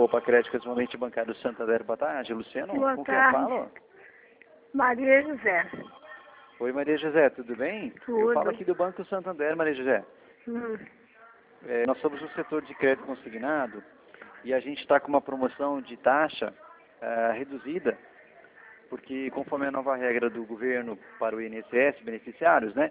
Copa Crédito Correspondente Bancário do Santander. Boa tarde, Luciano. Boa Com quem eu tarde. falo? Maria José. Oi, Maria José, tudo bem? Tudo. Eu falo aqui do Banco Santander, Maria José. Hum. Nós somos um setor de crédito consignado e a gente está com uma promoção de taxa reduzida, porque conforme a nova regra do governo para o INSS, beneficiários, né?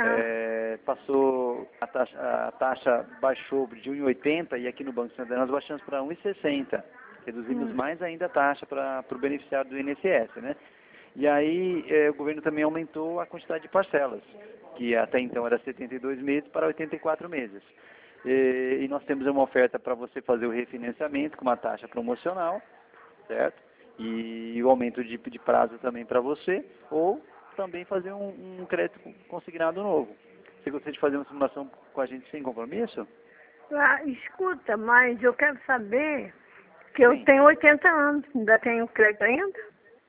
Passou, a taxa baixou de 1,80 e aqui no Banco Santander nós baixamos para 1,60. Reduzimos mais ainda a taxa para o beneficiário do INSS, né? E aí o governo também aumentou a quantidade de parcelas, que até então era 72 meses para 84 meses. E nós temos uma oferta para você fazer o refinanciamento com uma taxa promocional, certo? E o aumento de prazo também para você, ou também fazer um crédito consignado novo. Você gostaria de fazer uma simulação com a gente sem compromisso? Ah, escuta, mas eu quero saber que eu Sim. tenho 80 anos, ainda tenho crédito ainda?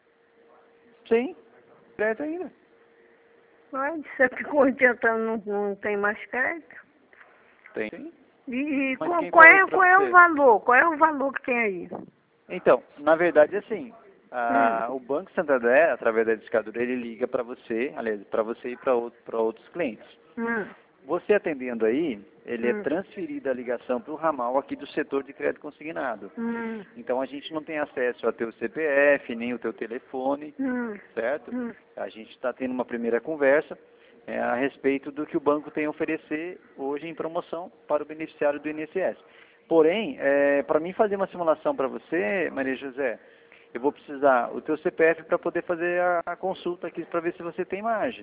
Sim, crédito ainda. Mas você que com 80 anos não tem mais crédito? Tem. Sim. E Mas quem qual falou isso pra é o você? valor? Qual é o valor que tem aí? Então, na verdade, assim, o Banco Santander, através da discadura, ele liga para você, aliás, para você e para outros clientes. Você atendendo aí, ele é transferida a ligação para o ramal aqui do setor de crédito consignado. Então a gente não tem acesso a teu CPF, nem o teu telefone, certo? A gente está tendo uma primeira conversa a respeito do que o banco tem a oferecer hoje em promoção para o beneficiário do INSS. Porém, para mim fazer uma simulação para você, Maria José, eu vou precisar o teu CPF para poder fazer a consulta aqui para ver se você tem margem.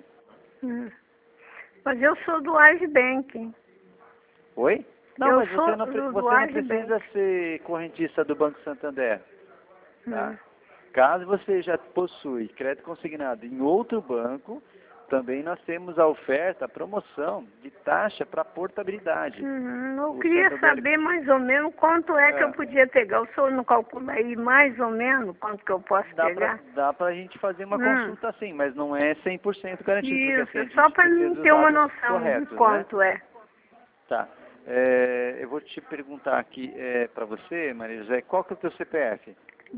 Mas eu sou do Bank. Oi? Não, Eu mas sou você não do precisa ser correntista do Banco Santander. Tá? Hum. Caso você já possui crédito consignado em outro banco, também nós temos a oferta, a promoção de taxa para portabilidade. Eu O queria Santander- saber mais ou menos quanto é que eu podia pegar. O senhor não calcula aí mais ou menos quanto que eu posso pegar? Dá pra gente fazer uma consulta assim, mas não é 100% garantido, porque assim, a Isso, gente só para precisa mim dos ter uma dados noção de corretos, né? quanto é. Tá. Eu vou te perguntar aqui para você, Maria José, qual que é o teu CPF?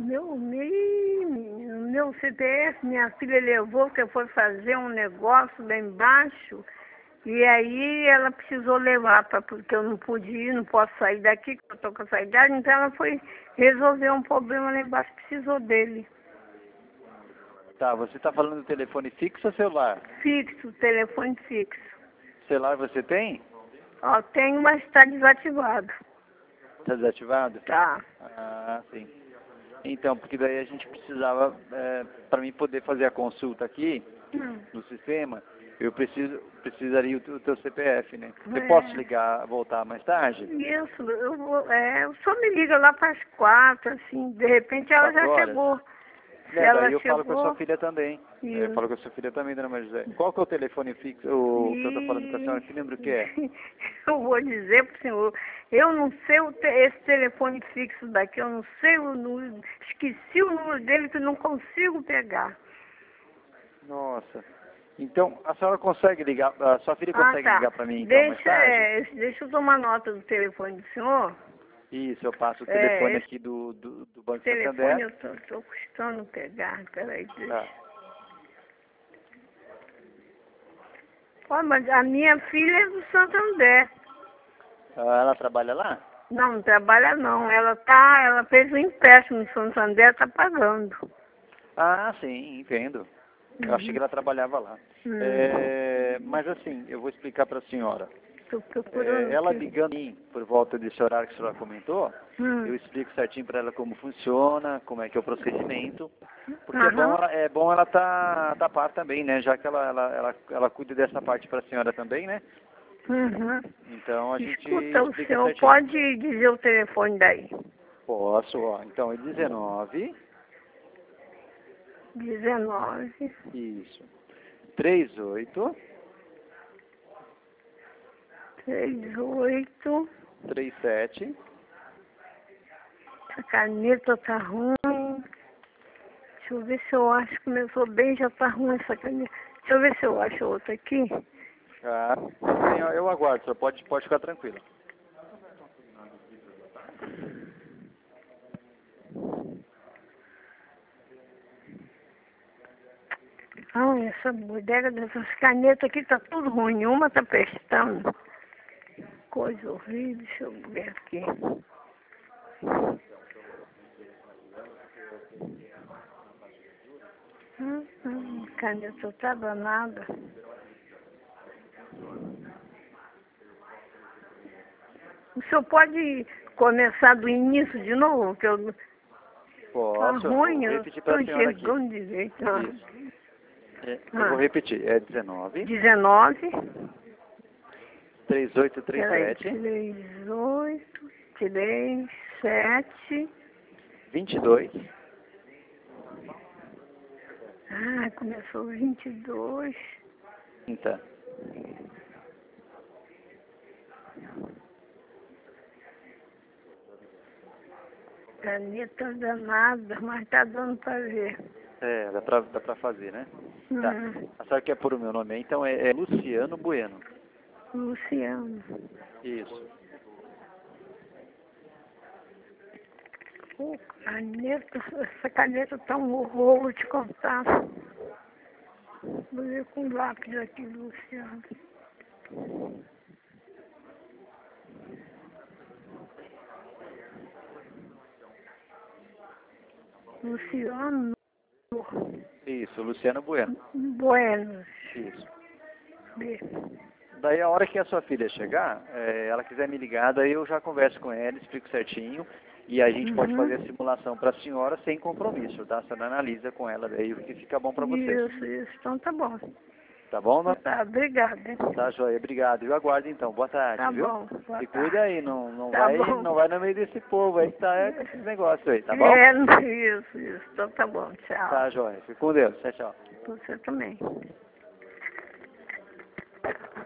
Meu CPF, minha filha levou, porque foi fazer um negócio lá embaixo, e aí ela precisou levar, porque eu não pude ir, não posso sair daqui, porque eu estou com essa idade, então ela foi resolver um problema lá embaixo, precisou dele. Tá, você está falando do telefone fixo ou celular? Fixo, telefone fixo. Celular você tem? Ó, tenho, mas está desativado. Está desativado? Tá. Ah, sim. Então, porque daí a gente precisava, para mim poder fazer a consulta aqui no sistema, eu precisaria o teu CPF, né? Você pode ligar, voltar mais tarde? Isso, o senhor me liga lá para as 4, assim, de repente ela 4 já horas? chegou. Se ela Daí eu falo com a chegou, sua filha também. Eu falo com a sua filha também, dona Maria José. Qual que é o telefone fixo, o que eu estou falando com a senhora? Que número que é? Eu vou dizer para o senhor, eu não sei esse telefone fixo daqui, eu não sei o número, esqueci o número dele que eu não consigo pegar. Nossa. Então, a senhora consegue ligar, a sua filha consegue ligar para mim então mais tarde? Deixa eu tomar nota do telefone do senhor. Isso, eu passo o telefone Esse aqui do Banco telefone Santander. eu estou custando pegar, peraí, deixa. Tá. Ó, mas a minha filha é do Santander. Ela trabalha lá? Não trabalha não. Ela fez um empréstimo no Santander, está pagando. Ah, sim, entendo. Eu achei que ela trabalhava lá. Mas assim, eu vou explicar para a senhora. Estou procurando. Ela aqui. ligando por volta desse horário que a senhora comentou, eu explico certinho para ela como funciona, como é que é o procedimento, porque é bom ela tá a par também, né? Já que ela cuida dessa parte para a senhora também, né? Então a gente Escuta, o explica senhor certinho. pode dizer o telefone daí? Posso, ó. Então é 19. 19. Isso. 38 38. 37 A caneta tá ruim. Deixa eu ver se eu acho. Começou bem, já tá ruim essa caneta. Deixa eu ver se eu acho outra aqui. Ah, sim, eu aguardo, só pode ficar tranquilo. Ai, essa bodega dessas canetas aqui tá tudo ruim. Uma tá prestando. Coisa horrível. Deixa eu ver aqui. Caneta tá danada. O senhor pode começar do início de novo? Que eu... Posso, tá ruim, eu vou eu repetir para a estou senhora aqui. enxergando direito. Isso. Eu vou repetir, é 19, 19, 3837, 38, 37, 22, começou 22, 30. caneta danada, mas tá dando para ver. É, dá pra fazer, né? Tá. A senhora quer pôr o meu nome aí, então é Luciano Bueno. Luciano. Isso. Caneta, essa caneta tá um horror, vou te contar. Vou ver com lápis aqui, Luciano. Luciano Isso, Luciano Bueno. Bueno. Isso. B. Daí a hora que a sua filha chegar, ela quiser me ligar, daí eu já converso com ela, explico certinho. E a gente pode fazer a simulação para a senhora sem compromisso, tá? A senhora analisa com ela daí o que fica bom para você. Isso. Então tá bom. Tá bom, né? Tá, obrigada. Tá, joia. Obrigado. Eu aguardo então. Boa tarde, Tá viu? bom. Se cuida aí, não Tá vai, bom. não vai no meio desse povo aí que tá com esses negócios aí, tá bom? Isso. Então tá bom. Tchau. Tá, joia. Fique com Deus. Tchau, tchau. Você também.